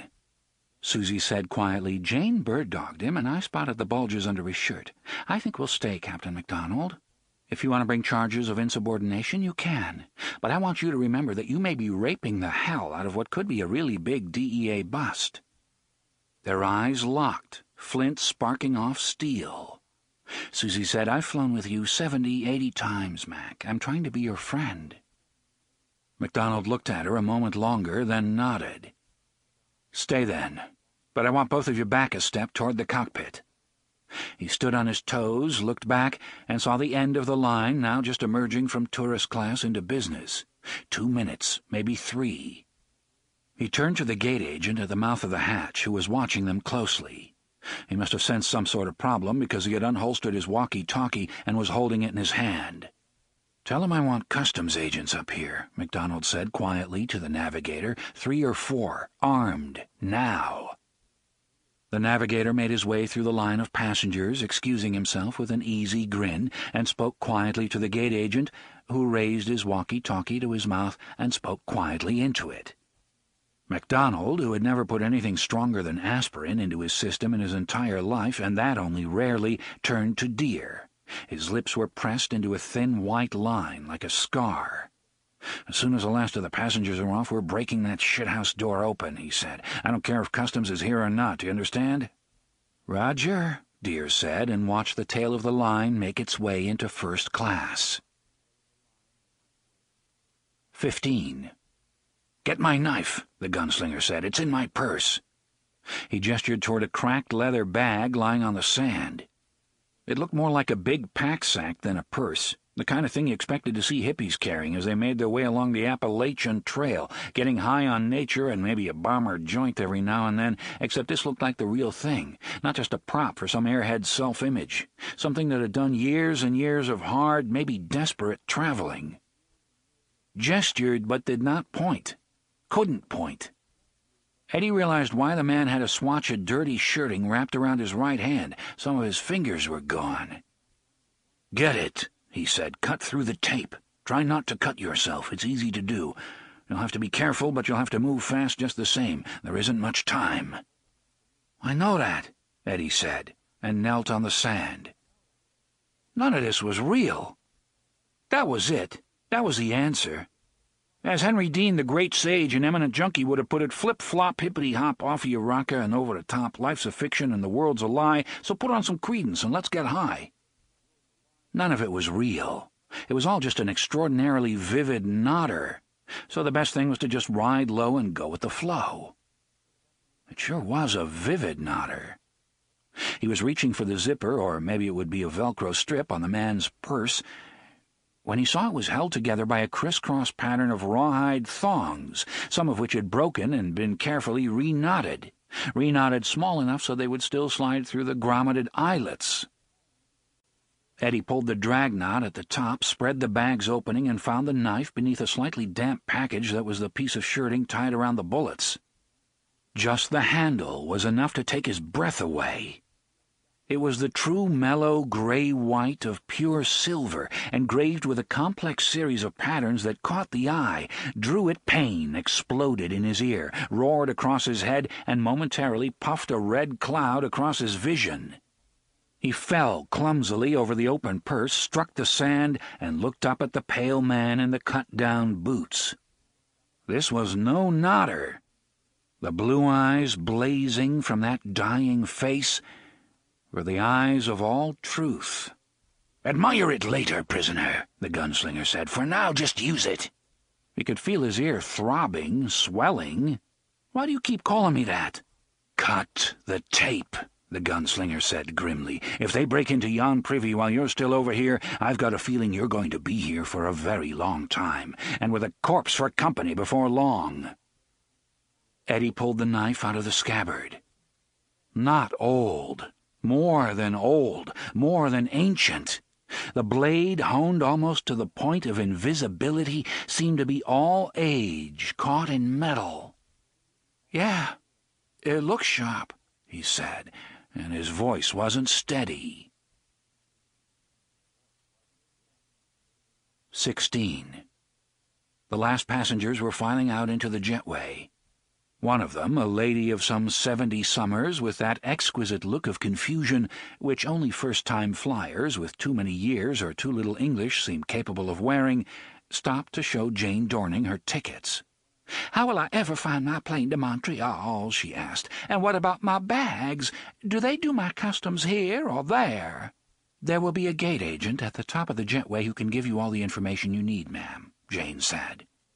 Susie said quietly, "Jane bird-dogged him, and I spotted the bulges under his shirt. I think we'll stay, Captain MacDonald. If you want to bring charges of insubordination, you can. But I want you to remember that you may be raping the hell out of what could be a really big DEA bust." Their eyes locked, flint sparking off steel. Susie said, "I've flown with you 70, 80 times, Mac. I'm trying to be your friend." MacDonald looked at her a moment longer, then nodded. "Stay then. but I want both of you back a step toward the cockpit." He stood on his toes, looked back, and saw the end of the line now just emerging from tourist class into business. 2 minutes, maybe 3. He turned to the gate agent at the mouth of the hatch, who was watching them closely. He must have sensed some sort of problem, because he had unholstered his walkie-talkie and was holding it in his hand. "Tell him I want customs agents up here," MacDonald said quietly to the navigator. 3 or 4, armed, now." The navigator made his way through the line of passengers, excusing himself with an easy grin, and spoke quietly to the gate agent, who raised his walkie-talkie to his mouth and spoke quietly into it. MacDonald, who had never put anything stronger than aspirin into his system in his entire life, and that only rarely, turned to Dear. His lips were pressed into a thin white line, like a scar. "As soon as the last of the passengers are off, we're breaking that shithouse door open," he said. "I don't care if customs is here or not, do you understand?" "Roger," Dear said, and watched the tail of the line make its way into first class. 15. "Get my knife," the gunslinger said. "It's in my purse." He gestured toward a cracked leather bag lying on the sand. It looked more like a big pack-sack than a purse, the kind of thing you expected to see hippies carrying as they made their way along the Appalachian Trail, getting high on nature and maybe a bomber joint every now and then, except this looked like the real thing, not just a prop for some airhead's self-image, something that had done years and years of hard, maybe desperate traveling. Gestured but did not point. Couldn't point. Eddie realized why the man had a swatch of dirty shirting wrapped around his right hand. Some of his fingers were gone. "Get it," he said. "Cut through the tape. Try not to cut yourself. It's easy to do. You'll have to be careful, but you'll have to move fast just the same. There isn't much time." "I know that," Eddie said, and knelt on the sand. None of this was real. That was it. That was the answer. As Henry Dean, the great sage and eminent junkie, would have put it, flip-flop, hippity-hop, off of your rocker and over the top. Life's a fiction and the world's a lie, so put on some credence and let's get high. None of it was real. It was all just an extraordinarily vivid nodder, so the best thing was to just ride low and go with the flow. It sure was a vivid nodder. He was reaching for the zipper, or maybe it would be a Velcro strip, on the man's purse, when he saw it was held together by a crisscross pattern of rawhide thongs, some of which had broken and been carefully reknotted small enough so they would still slide through the grommeted eyelets. Eddie pulled the drag knot at the top, spread the bag's opening, and found the knife beneath a slightly damp package that was the piece of shirting tied around the bullets. Just the handle was enough to take his breath away. It was the true mellow gray-white of pure silver, engraved with a complex series of patterns that caught the eye, drew it pain, exploded in his ear, roared across his head, and momentarily puffed a red cloud across his vision. He fell clumsily over the open purse, struck the sand, and looked up at the pale man in the cut-down boots. This was no nodder. The blue eyes blazing from that dying face were the eyes of all truth. "Admire it later, prisoner," the gunslinger said. "For now, just use it." He could feel his ear throbbing, swelling. "Why do you keep calling me that?" "Cut the tape," the gunslinger said grimly. "If they break into yon privy while you're still over here, I've got a feeling you're going to be here for a very long time, and with a corpse for company before long." Eddie pulled the knife out of the scabbard. Not old. More than old, more than ancient. The blade, honed almost to the point of invisibility, seemed to be all age, caught in metal. "Yeah, it looks sharp," he said, and his voice wasn't steady. 16. The last passengers were filing out into the jetway. One of them, a lady of some 70 summers, with that exquisite look of confusion which only first-time flyers with too many years or too little English seem capable of wearing, stopped to show Jane Dorning her tickets. "How will I ever find my plane to Montreal?" she asked. "And what about my bags? Do they do my customs here or there?" "There will be a gate agent at the top of the jetway who can give you all the information you need, ma'am," Jane said.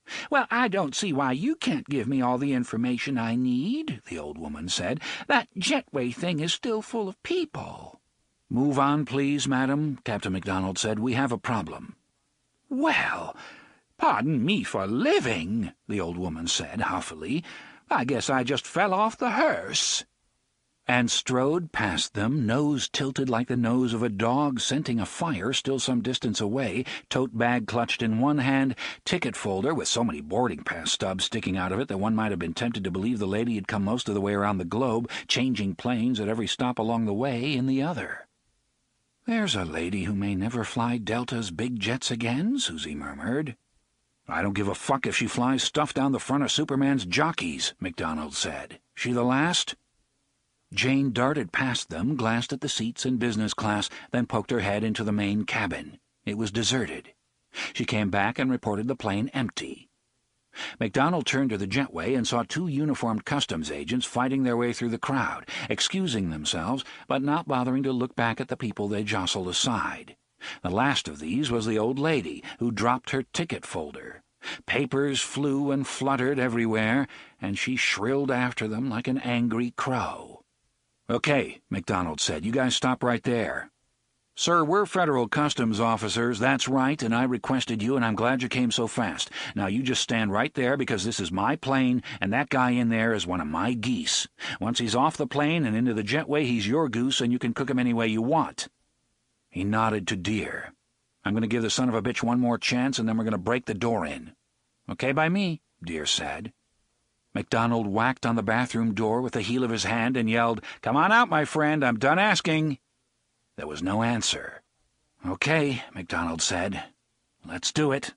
"Well, I don't see why you can't give me all the information I need," the old woman said. "That jetway thing is still full of people." "Move on, please, madam," Captain MacDonald said. "We have a problem." "Well, pardon me for living," the old woman said huffily. "I guess I just fell off the hearse," and strode past them, nose tilted like the nose of a dog scenting a fire still some distance away, tote bag clutched in one hand, ticket folder with so many boarding pass stubs sticking out of it that one might have been tempted to believe the lady had come most of the way around the globe, changing planes at every stop along the way, in the other. "There's a lady who may never fly Delta's big jets again," Susie murmured. "I don't give a fuck if she flies stuff down the front of Superman's jockeys," MacDonald said. "She the last?" Jane darted past them, glanced at the seats in business class, then poked her head into the main cabin. It was deserted. She came back and reported the plane empty. MacDonald turned to the jetway and saw two uniformed customs agents fighting their way through the crowd, excusing themselves, but not bothering to look back at the people they jostled aside. The last of these was the old lady, who dropped her ticket folder. Papers flew and fluttered everywhere, and she shrilled after them like an angry crow. "Okay," MacDonald said, "you guys stop right there." "Sir, we're federal customs officers, that's right, and I requested you, and I'm glad you came so fast. Now you just stand right there because this is my plane, and that guy in there is one of my geese. Once he's off the plane and into the jetway, he's your goose, and you can cook him any way you want." He nodded to Deer. "I'm going to give the son of a bitch one more chance, and then we're going to break the door in." "Okay by me," Deer said. MacDonald whacked on the bathroom door with the heel of his hand and yelled, "Come on out, my friend, I'm done asking." There was no answer. "Okay," MacDonald said. "Let's do it."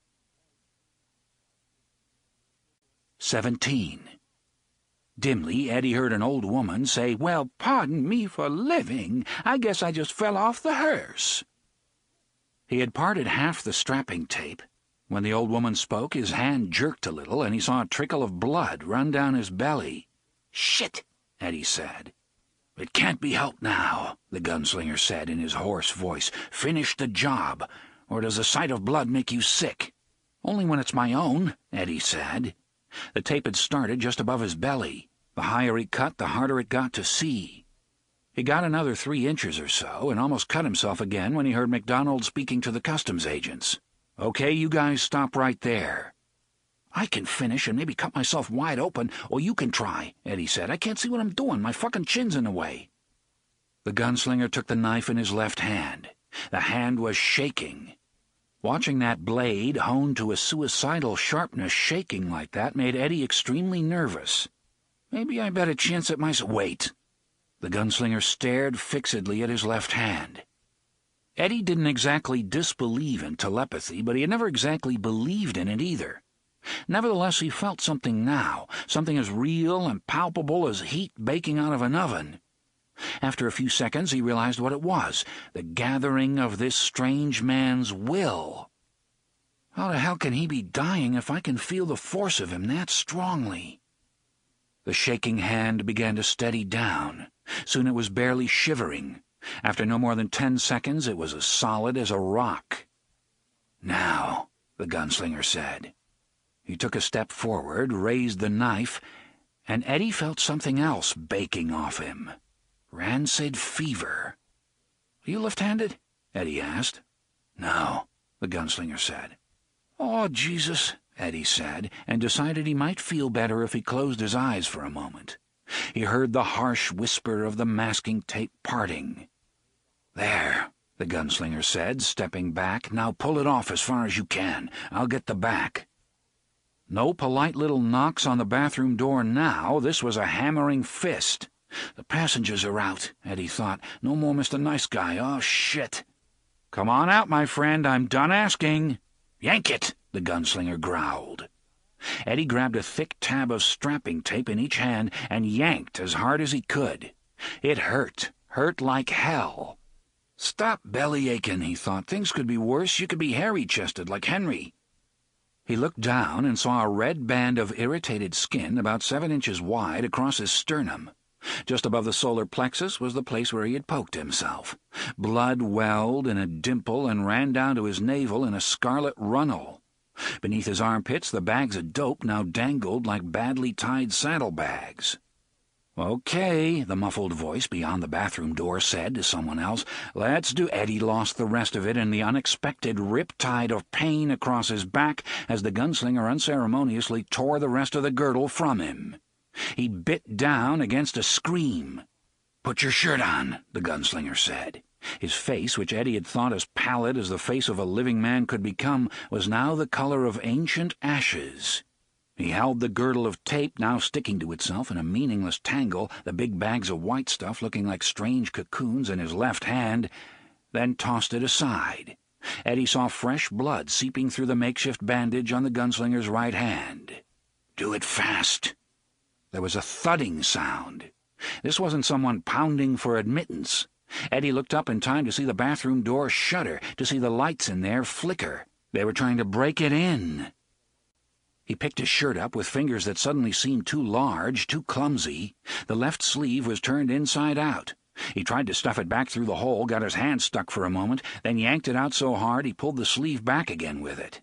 17. Dimly, Eddie heard an old woman say, "Well, pardon me for living. I guess I just fell off the hearse." He had parted half the strapping tape. When the old woman spoke, his hand jerked a little, and he saw a trickle of blood run down his belly. "Shit," Eddie said. "It can't be helped now," the gunslinger said in his hoarse voice. "Finish the job, or does the sight of blood make you sick?" "Only when it's my own," Eddie said. The tape had started just above his belly. The higher he cut, the harder it got to see. He got another 3 inches or so, and almost cut himself again when he heard MacDonald speaking to the customs agents. "Okay, you guys stop right there." "I can finish and maybe cut myself wide open, or you can try," Eddie said. "I can't see what I'm doing. My fucking chin's in the way." The gunslinger took the knife in his left hand. The hand was shaking. Watching that blade, honed to a suicidal sharpness, shaking like that made Eddie extremely nervous. "Maybe I better chance at myself." "Wait." The gunslinger stared fixedly at his left hand. Eddie didn't exactly disbelieve in telepathy, but he had never exactly believed in it either. Nevertheless, he felt something now, something as real and palpable as heat baking out of an oven. After a few seconds, he realized what it was, the gathering of this strange man's will. "How the hell can he be dying if I can feel the force of him that strongly?" The shaking hand began to steady down. Soon it was barely shivering. After no more than 10 seconds, it was as solid as a rock. "Now," the gunslinger said. He took a step forward, raised the knife, and Eddie felt something else baking off him. Rancid fever. "Are you left-handed?" Eddie asked. "No," the gunslinger said. "Oh, Jesus," Eddie said, and decided he might feel better if he closed his eyes for a moment. He heard the harsh whisper of the masking tape parting. "There," the gunslinger said, stepping back. "Now pull it off as far as you can. I'll get the back." No polite little knocks on the bathroom door now. This was a hammering fist. "The passengers are out," Eddie thought. "No more Mr. Nice Guy. Oh, shit." "Come on out, my friend. I'm done asking." "Yank it," the gunslinger growled. Eddie grabbed a thick tab of strapping tape in each hand and yanked as hard as he could. It hurt like hell. "Stop belly-aching," he thought. "Things could be worse. You could be hairy-chested like Henry." He looked down and saw a red band of irritated skin about 7 inches wide across his sternum. Just above the solar plexus was the place where he had poked himself. Blood welled in a dimple and ran down to his navel in a scarlet runnel. Beneath his armpits, the bags of dope now dangled like badly tied saddlebags. "Okay," the muffled voice beyond the bathroom door said to someone else. "Let's do—" Eddie lost the rest of it in the unexpected riptide of pain across his back as the gunslinger unceremoniously tore the rest of the girdle from him. He bit down against a scream. "Put your shirt on," the gunslinger said. His face, which Eddie had thought as pallid as the face of a living man could become, was now the color of ancient ashes. He held the girdle of tape, now sticking to itself in a meaningless tangle, the big bags of white stuff looking like strange cocoons, in his left hand, then tossed it aside. Eddie saw fresh blood seeping through the makeshift bandage on the gunslinger's right hand. "Do it fast." There was a thudding sound. This wasn't someone pounding for admittance. Eddie looked up in time to see the bathroom door shudder, to see the lights in there flicker. They were trying to break it in. He picked his shirt up with fingers that suddenly seemed too large, too clumsy. The left sleeve was turned inside out. He tried to stuff it back through the hole, got his hand stuck for a moment, then yanked it out so hard he pulled the sleeve back again with it.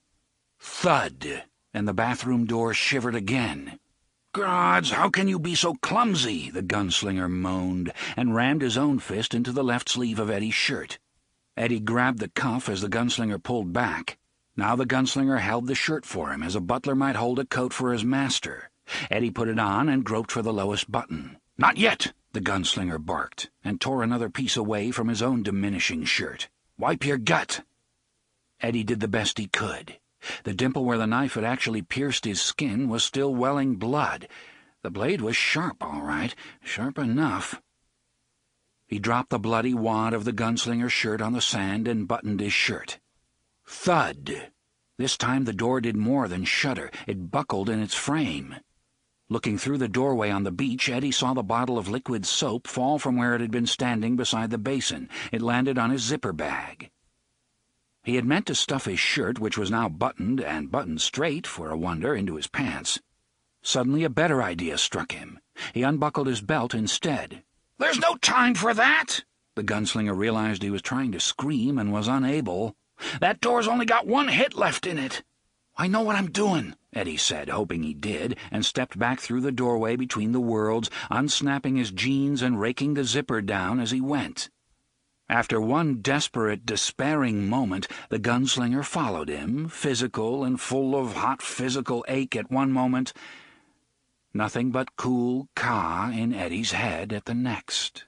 Thud, and the bathroom door shivered again. "Gods, how can you be so clumsy?" the gunslinger moaned, and rammed his own fist into the left sleeve of Eddie's shirt. Eddie grabbed the cuff as the gunslinger pulled back. Now the gunslinger held the shirt for him, as a butler might hold a coat for his master. Eddie put it on and groped for the lowest button. "Not yet!" the gunslinger barked, and tore another piece away from his own diminishing shirt. "Wipe your gut!" Eddie did the best he could. The dimple where the knife had actually pierced his skin was still welling blood. The blade was sharp, all right, sharp enough. He dropped the bloody wad of the gunslinger's shirt on the sand and buttoned his shirt. Thud! This time the door did more than shudder. It buckled in its frame. Looking through the doorway on the beach, Eddie saw the bottle of liquid soap fall from where it had been standing beside the basin. It landed on his zipper bag. He had meant to stuff his shirt, which was now buttoned, and buttoned straight, for a wonder, into his pants. Suddenly a better idea struck him. He unbuckled his belt instead. "There's no time for that!" The gunslinger realized he was trying to scream and was unable. "That door's only got one hit left in it." "I know what I'm doing," Eddie said, hoping he did, and stepped back through the doorway between the worlds, unsnapping his jeans and raking the zipper down as he went. After one desperate, despairing moment, the gunslinger followed him, physical and full of hot physical ache at one moment, nothing but cool Ka in Eddie's head at the next.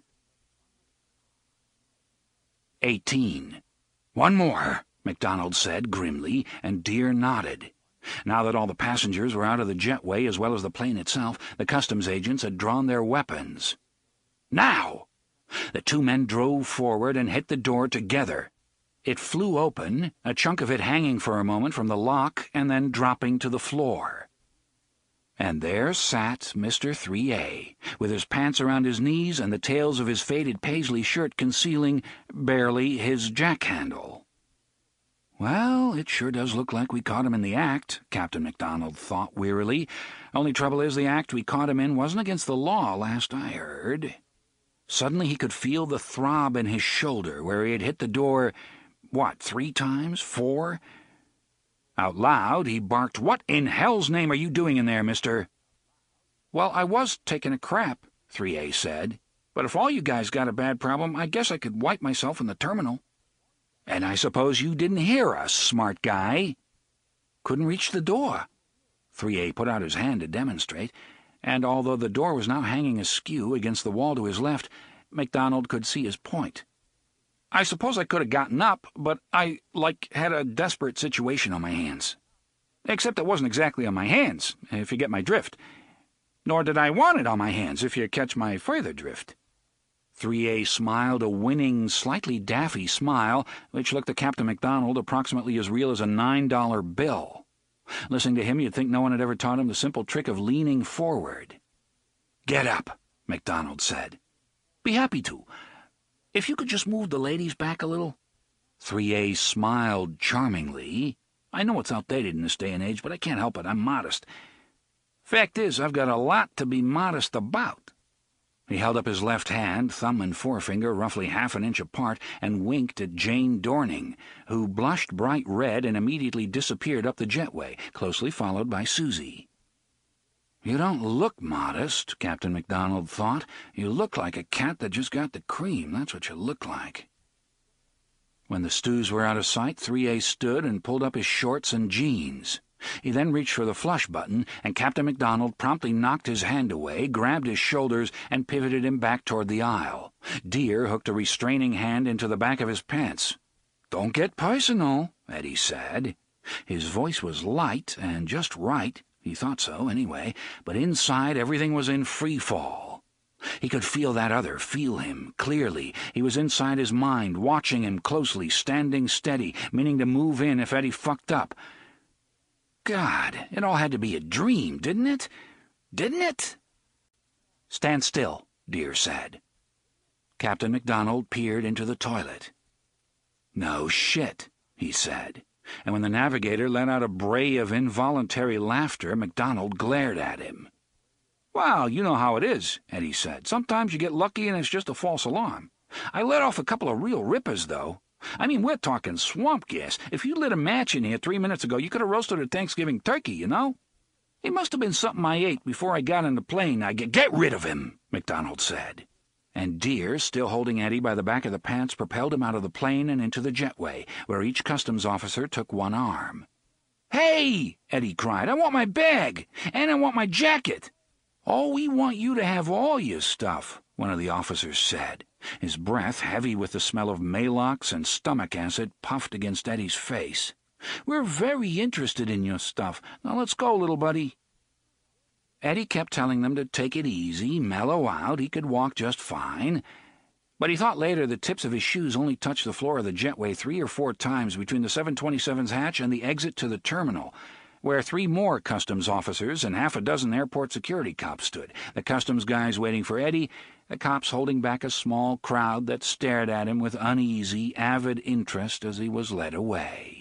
18. "One more," MacDonald said grimly, and Deere nodded. Now that all the passengers were out of the jetway as well as the plane itself, the customs agents had drawn their weapons. "Now!" The two men drove forward and hit the door together. It flew open, a chunk of it hanging for a moment from the lock and then dropping to the floor. And there sat Mr. 3A, with his pants around his knees and the tails of his faded paisley shirt concealing, barely, his jack-handle. "Well, it sure does look like we caught him in the act," Captain MacDonald thought wearily. "Only trouble is the act we caught him in wasn't against the law, last I heard." Suddenly he could feel the throb in his shoulder where he had hit the door, 3 times? 4? Out loud, he barked, "What in hell's name are you doing in there, mister?" "Well, I was taking a crap," 3A said. "But if all you guys got a bad problem, I guess I could wipe myself in the terminal." "And I suppose you didn't hear us, smart guy." "Couldn't reach the door." 3A put out his hand to demonstrate, and although the door was now hanging askew against the wall to his left, MacDonald could see his point. "I suppose I could have gotten up, but I, had a desperate situation on my hands. Except it wasn't exactly on my hands, if you get my drift. Nor did I want it on my hands, if you catch my further drift." 3A smiled a winning, slightly daffy smile, which looked to Captain MacDonald approximately as real as a $9 bill. Listening to him, you'd think no one had ever taught him the simple trick of leaning forward. "Get up," MacDonald said. "Be happy to. If you could just move the ladies back a little." 3A smiled charmingly. "I know it's outdated in this day and age, but I can't help it. I'm modest. Fact is, I've got a lot to be modest about." He held up his left hand, thumb and forefinger roughly half an inch apart, and winked at Jane Dorning, who blushed bright red and immediately disappeared up the jetway, closely followed by Susie. "You don't look modest," Captain MacDonald thought. "You look like a cat that just got the cream, that's what you look like." When the stews were out of sight, 3A stood and pulled up his shorts and jeans. He then reached for the flush button, and Captain MacDonald promptly knocked his hand away, grabbed his shoulders, and pivoted him back toward the aisle. Deere hooked a restraining hand into the back of his pants. "Don't get personal," Eddie said. His voice was light and just right. He thought so, anyway, but inside everything was in free fall. He could feel that other, feel him, clearly. He was inside his mind, watching him closely, standing steady, meaning to move in if Eddie fucked up. God, it all had to be a dream, didn't it? Didn't it? "Stand still," Deere said. Captain MacDonald peered into the toilet. "No shit," he said, and when the navigator let out a bray of involuntary laughter, MacDonald glared at him. "Well, you know how it is," Eddie said. "Sometimes you get lucky and it's just a false alarm. I let off a couple of real rippers, though. I mean, we're talking swamp gas. If you lit a match in here 3 minutes ago, you could have roasted a Thanksgiving turkey, you know? It must have been something I ate before I got on the plane. Get rid of him," MacDonald said. And Deere, still holding Eddie by the back of the pants, propelled him out of the plane and into the jetway, where each customs officer took one arm. "Hey!" Eddie cried. "I want my bag! And I want my jacket!" "Oh, we want you to have all your stuff," one of the officers said. His breath, heavy with the smell of Maalox and stomach acid, puffed against Eddie's face. "We're very interested in your stuff. Now let's go, little buddy." Eddie kept telling them to take it easy, mellow out, he could walk just fine. But he thought later the tips of his shoes only touched the floor of the jetway 3 or 4 times between the 727's hatch and the exit to the terminal, where 3 more customs officers and half a dozen airport security cops stood, the customs guys waiting for Eddie, the cops holding back a small crowd that stared at him with uneasy, avid interest as he was led away.